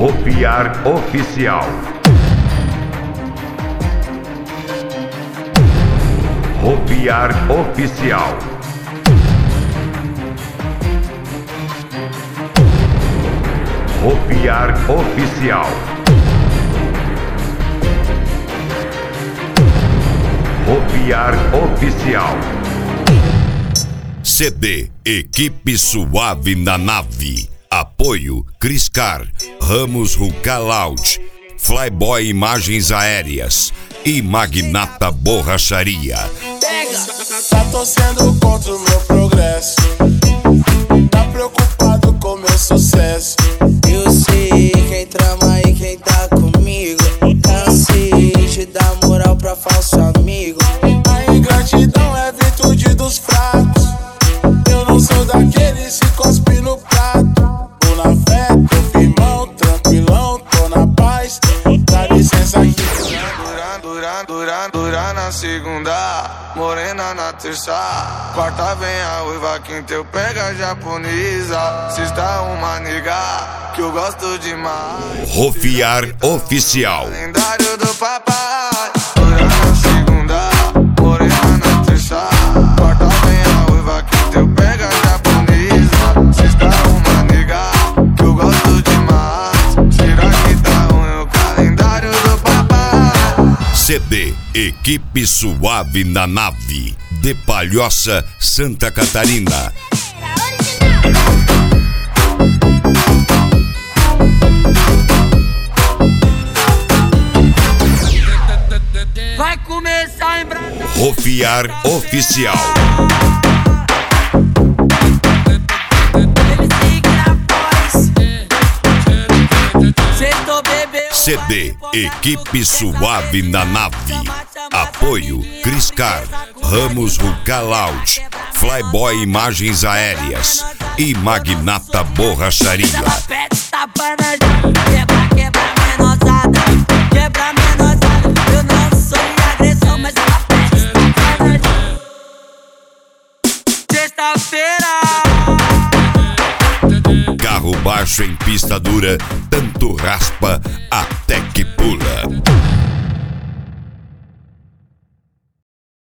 Ropiar Oficial. Ropiar Oficial. Ropiar Oficial. Ropiar Oficial. CD Equipe Suave na Nave. Apoio Criscar, Ramos Ruka Loud, Flyboy Imagens Aéreas e Magnata Borracharia. Tá torcendo contra o meu progresso, tá preocupado com meu sucesso. Eu sei quem trama e quem tá comigo. Cansei de dar moral pra falso amigo. A ingratidão é virtude dos fracos. Eu não sou daqueles que cospe no prato. Tô na fé, tô firmão, tranquilão, tô na paz. Dá licença aqui. Dura na segunda, morena na terça. Quarta vem a uiva, quinta eu pega a japonesa. Sexta uma nega que eu gosto demais. Ropiar Oficial. Lendário do papai. Dura na segunda, morena na terça. Quarta vem a uiva, quinta eu pega a japonesa. Sexta uma nega que eu gosto demais. Será que tá ruim o calendário do papai? CD Equipe Suave na Nave. De Palhoça, Santa Catarina. Vai começar a embraçar. Ropiar Oficial. CD Equipe Suave na Nave. Apoio Criscar, Ramos Ruka Loud, Flyboy Imagens Aéreas e Magnata Borracharia. Quebra menosada. Quebra menosada. Eu não sou de agressão, mas ela pede. Sexta-feira. Carro baixo em pista dura, tanto raspa até que pula.